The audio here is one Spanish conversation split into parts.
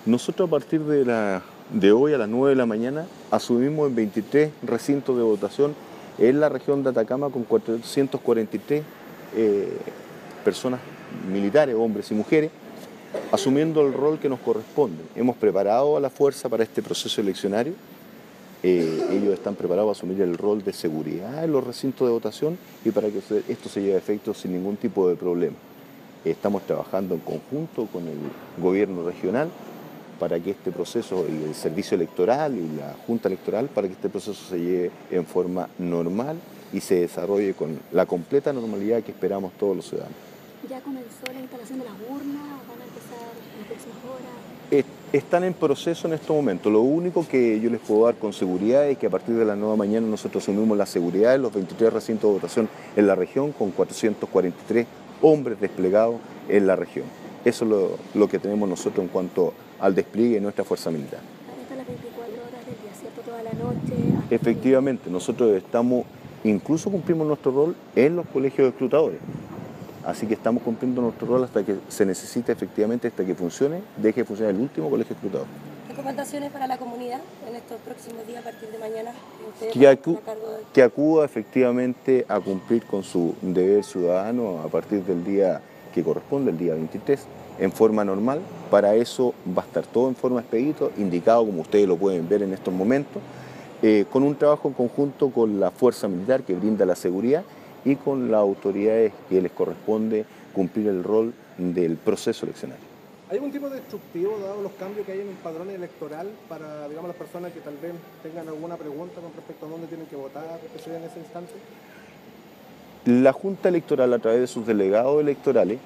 Nosotros a partir de hoy a las 9 de la mañana asumimos en 23 recintos de votación en la región de Atacama con 443 personas militares, hombres y mujeres, asumiendo el rol que nos corresponde. Hemos preparado a la fuerza para este proceso eleccionario. Ellos están preparados para asumir el rol de seguridad en los recintos de votación y para que esto se lleve a efecto sin ningún tipo de problema. Estamos trabajando en conjunto con el gobierno regional para que este proceso, y el servicio electoral y la junta electoral, para que este proceso se lleve en forma normal y se desarrolle con la completa normalidad que esperamos todos los ciudadanos. ¿Ya comenzó la instalación de las urnas o van a empezar en las próximas horas? Están en proceso en estos momentos. Lo único que yo les puedo dar con seguridad es que a partir de las 9 de la mañana nosotros asumimos la seguridad de los 23 recintos de votación en la región con 443 hombres desplegados en la región. Eso es lo que tenemos nosotros en cuanto al despliegue de nuestra fuerza militar. Van a estar las 24 horas del día, ¿cierto? Toda la noche. Efectivamente, nosotros incluso cumplimos nuestro rol en los colegios escrutadores. Así que estamos cumpliendo nuestro rol hasta que se necesite efectivamente, hasta que funcione, deje de funcionar el último colegio escrutador. ¿Recomendaciones para la comunidad en estos próximos días a partir de mañana? Que acuda efectivamente a cumplir con su deber ciudadano a partir del día que corresponde, el día 23, en forma normal. Para eso va a estar todo en forma expedito, indicado como ustedes lo pueden ver en estos momentos, con un trabajo en conjunto con la fuerza militar que brinda la seguridad y con las autoridades que les corresponde cumplir el rol del proceso eleccionario. ¿Hay algún tipo de instructivo, dado los cambios que hay en el padrón electoral, para, digamos, las personas que tal vez tengan alguna pregunta con respecto a dónde tienen que votar, que se en ese instante? La Junta Electoral, a través de sus delegados electorales,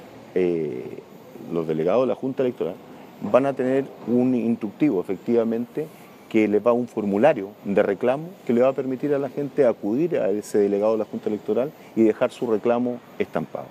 los delegados de la Junta Electoral, van a tener un instructivo, efectivamente, que les va un formulario de reclamo que le va a permitir a la gente acudir a ese delegado de la Junta Electoral y dejar su reclamo estampado.